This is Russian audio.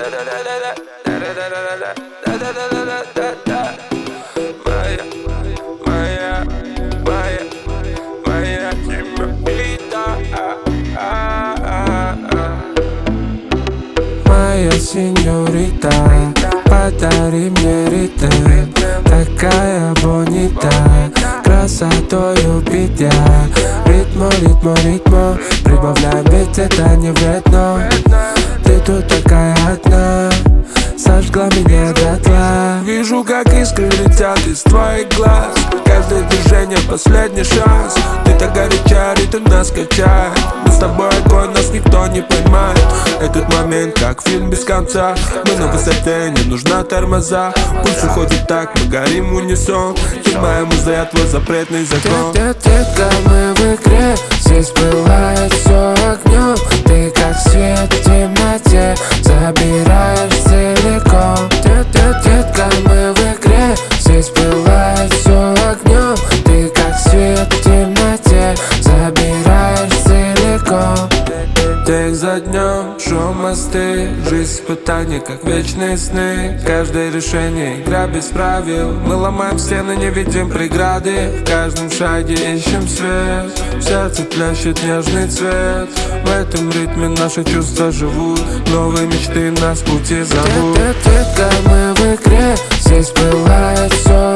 Моя сеньорита, подари мне ритм. Такая бонита, красотою битя. Ритмо, ритмо, ритмо, прибавляем, ведь это не вредно. Ты тут такая одна, сожгла меня дотла. Вижу, как искры летят из твоих глаз. Каждое движение последний шанс. Ты так горяча, ритм нас качает. Мы с тобой огонь, нас никто не поймает. Этот момент, как фильм без конца. Мы на высоте, не нужна тормоза. Пусть уходит так, мы горим в унисон. Моя муза, я твой запретный закон. Детка, мы в игре, здесь бывает все огнем. Ты как свет в темноте, забираешь целиком. Детка, мы в игре, здесь бывает все огнем. Ты как свет в темноте, забираешь целиком. День за днем, шум мосты, жизнь испытаний, как вечные сны. Каждое решение, игра без правил. Мы ломаем стены, не видим преграды. В каждом шаге ищем свет. В сердце плящет нежный цвет. В этом ритме наши чувства живут. Новые мечты нас в пути зовут. Детка, мы в игре, здесь бывает все